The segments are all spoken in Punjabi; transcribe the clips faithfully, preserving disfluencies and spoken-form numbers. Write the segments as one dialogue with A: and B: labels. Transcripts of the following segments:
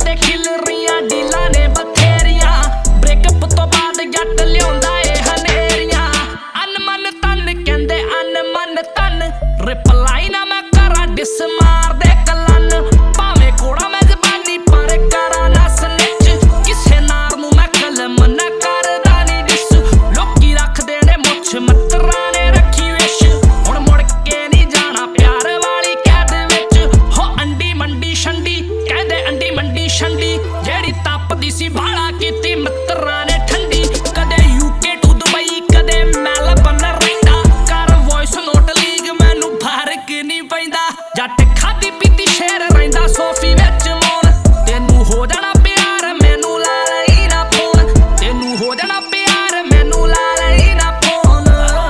A: ਸਾਡੇ ਖਿਲ ਰਹੀਆਂ ਡੀਲਾਂ ਨੇ ਬਥੇਰੀਆਂ ਬ੍ਰੇਕਅਪ ਤੋਂ ਬਾਅਦ ਜੱਟ ਲਿਆਉਂਦਾ ਏ ਹਨੇਰੀਆਂ ਅਨਮਨ ਤਨ ਕਹਿੰਦੇ ਅਨਮਨ ਤਨ ਰਿਪਲਾਈ ਨਾ ਮੈਂ ਕਰਾਂ ਡਿਸ ਮਾਰਦੇ ਕਲਨ ਭਾਵੇਂ ਕੋੜਾ ਮੈਂ ਜ਼ਬਾਨੀ ਪਰ ਕਰਾਂ ਨਾ ਸਨਿਚ ਕਿਸੇ ਨਾਰ ਨੂੰ ਮੈਂ ਕਲਮ ਨਾ ਕਰਦਾ ਨੀ ਡਿਸ ਲੋਕੀ ਰੱਖਦੇ ਨੇ ਮੁੱਛ ਮੱਤਰਾਂ ਨੇ ਰੱਖੀ ਵਿਸ਼ ਹੁਣ ਮੁੜ ਕੇ ਨੀ ਜਾਣਾ ਪਿਆਰ ਵਾਲੀ ਕੈਦ ਵਿੱਚ ਹੋ ਅੰਡੀ ਮੰਡੀ ਛੰਡੀ ਕਹਿੰਦੇ ਅੰਡੀ ਮੰਡੀ ਛੰਡੀ ਜਿਹੜੀ ਤਪਦੀ ਸੀ ਬਾਲਾ ਕੀਤੀ ਮਿੱਤਰਾਂ ਨੇ ਠੰਡੀ ਕਦੇ ਯੂਕੇ ਟੂ ਦੁਬਈ ਕਦੇ ਮੈਲਬਨ ਰਹਿੰਦਾ ਕਰ ਵੌਇਸ ਨੋਟ ਲੀਗ ਮੈਨੂੰ ਫਰਕ ਨਹੀਂ ਪੈਂਦਾ ਜੱਟ ਖਾਦੀ ਪੀਤੀ ਸ਼ੇਰ ਰਹਿੰਦਾ ਸੋਫੀ ਵਿੱਚ ਮੌਨ ਤੈਨੂੰ ਹੋ ਜਾਣਾ ਪਿਆਰ ਮੈਨੂੰ ਲਾ ਲਈ ਨਾ ਫੋਨ ਤੈਨੂੰ ਹੋ ਜਾਣਾ ਪਿਆਰ ਮੈਨੂੰ ਲਾ ਲਈ ਨਾ ਫੋਨ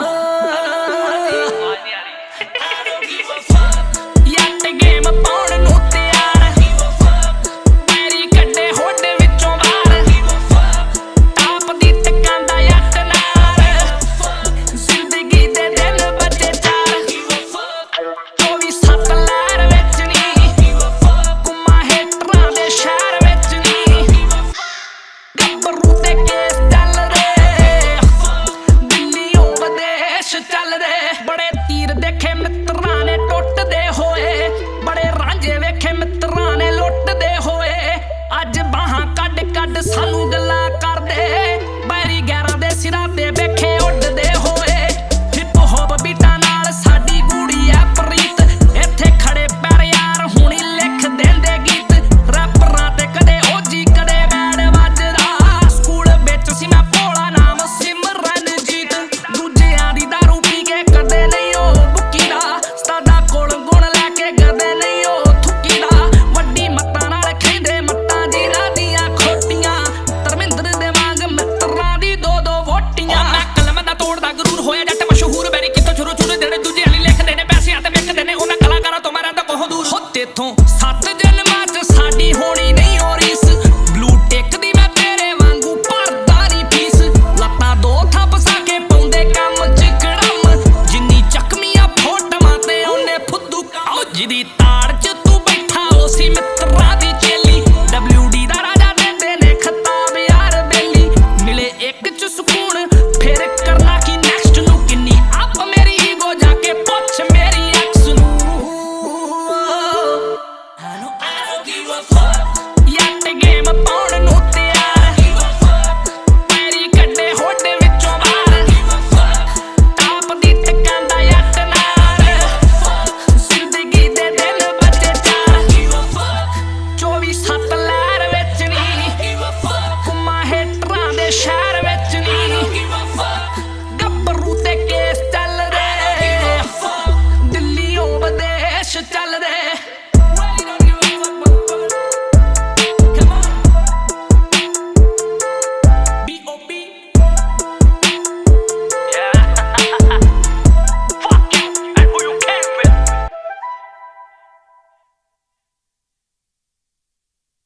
A: ਯੱਟ ਗੇਮ ਪਾਉਣ ਨੂੰ ਤਿਆਰ ਪੈਰੀ ਕੱਢੇ ਹੋਡ ਵਿੱਚੋਂ ਬਾਹਰ ਟਾਪ ਦੀ ਟਕਾਂਦਾ ਯੱਟ ਨਾਲ ਜ਼ਿੰਦਗੀ ਦੇ ਦਿਨ ਬਚੇ ਚਾਰ ਚੌਵੀ ਸੱਤ ਲਹਿਰ ਵਿੱਚ ਨੀ ਘੁੰਮਾਂ ਹੇਟਰਾਂ ਦੇ ਸ਼ਹਿਰ ਵਿੱਚ ਨੀ ਗੱਭਰੂ ਤੇ ਕੇਸ ਚੱਲਦੇ ਦਿੱਲੀਓਂ ਵਿਦੇਸ਼ ਚੱਲਦੇ ਬੜੇ ਤੀਰ ਦੇਖੇ ਮਿੱਤਰਾਂ ਨੇ ਟੁੱਟਦੇ ਹੋਏ ਬੜੇ ਰਾਂਝੇ ਵੇਖੇ ਮਿੱਤਰਾਂ ਨੇ ਲੁੱਟਦੇ ਹੋਏ ਅੱਜ ਬਾਹਾਂ ਕੱਢ ਕੱਢ ਸਾਨੂੰ ਗੱਲਾਂ ਕਰਦੇ ਬੈਰੀ ਗੈਰਾਂ ਦੇ ਸਿਰਾਂ ਤੇ ਵੇਖੇ ਉੱਡਦੇ ਹੋਏ ਹਿਪ ਹੌਪ ਬੀਟਾਂ ਨਾਲ ਸਾਡੀ ਗੂੜੀ ਐ ਪ੍ਰੀਤ ਇੱਥੇ ਖੜੇ ਪੈਰ ਯਾਰ ਹੁਣੀ ਲਿਖ ਦਿੰਦੇ ਗੀਤ ਰੈਪਰਾਂ ਤੇ ਕਦੇ ਓਜੀ ਕਦੇ ਬੈਂਡ ਵੱਜਦਾ ਸਕੂਲ ਵਿੱਚ ਸੀ ਮੈਂ ਭੋਲਾ ਨਾਮ ਸਿਮਰਨਜੀਤ ਦੂਜਿਆਂ ਦੀ ਦਾਰੂ ਪੀ ਕੇ ਕਦੇ ਨਹੀਂ ਉਹ ਬੁੱਕੀ ਦਾ ਸਤਾਦਾ ਕੋਲ ਗੁਣ ਲੈ ਕੇ ਕਦੇ ਨਹੀਂ ਉਹ ਥੁੱਕੀ ਦਾ ਵੱਡੀ ਮੱਤਾਂ ਨਾਲ ਖੈਂਦੇ ਮੱਤਾਂ ਜਿਨ੍ਹਾਂ ਦੀਆਂ ਖੋਟੀਆਂ ਧਰਮਿੰਦਰ ਦੇ ਵਾਂਗ ਮਿੱਤਰਾਂ ਦੀ ਦੋ ਦੋ ਵੋਟੀਆਂ ਮੈਂ ਕਲਮ ਦਾ ਤੋੜਦਾ ਗਰੂਰ ਹੋਇਆ ਜੱਟ ਮਸ਼ਹੂਰ ਬੈਰੀ ਕਿਤੋਂ ਛੁਰੂ ਛੁਰੂ ਦੇਣੇ ਦੂਜੇ ਵਾਲੀ ਲਿਖਦੇ ਨੇ ਪੈਸਿਆਂ ਤੇ ਵਿਕਦੇ ਨੇ ਉਹਨਾਂ ਕਲਾਕਾਰਾਂ ਤੋਂ ਮੈਂ ਰਹਿੰਦਾ ਬਹੁਤ ਦੂਰ ਹੋ ਤੇਥੋਂ ਸੱਤ ਜਨਮਾਂ 'ਚ ਸਾਡੀ ਹੋਣੀ ਨਹੀਂ ਹੋ ਰੀਸ ਬਲੂ ਟਿਕ ਦੀ ਮੈਂ ਤੇਰੇ ਵਾਂਗੂ ਭਰਦਾ ਨੀ ਫੀਸ ਲੱਤਾਂ ਦੋ ਥੱਪ ਸਾ ਕੇ ਪਾਉਂਦੇ ਕੰਮ 'ਚ ਕੜਮ ਜਿੰਨੀ ਚੱਕਮੀਆਂ ਫੋਟੋਆਂ ਤੇ ਉਹਨੇ ਫੁੱਦੂ ਆਓ ਜਿਹਦੀ ਤਾੜ 'ਚ ਤੂੰ ਬੈਠਾ ਉਹ ਸੀ ਮਿੱਤਰਾਂ ਦੀ ਚੇਲੀ ਡਬਲਿਊ ਡੀ ਦਾ ਰਾਜਾ ਦਿੰਦੇ ਨੇ ਖਿਤਾਬ ਯਾਰ ਬੇਲੀ ਮਿਲੇ ਇੱਕ 'ਚ ਸਕੂਨ ਫਿਰ ਕਰਨਾ ਕੀ ਨੈਕਸਟ ਨੂੰ ਕਿੰਨੀ ਅਪ ਮੇਰੀ ਈਗੋ ਜਾ ਕੇ ਪੁੱਛ ਮੇਰੀ ਐਕਸ ਨੂੰ I know I don't give a fuck Jatt game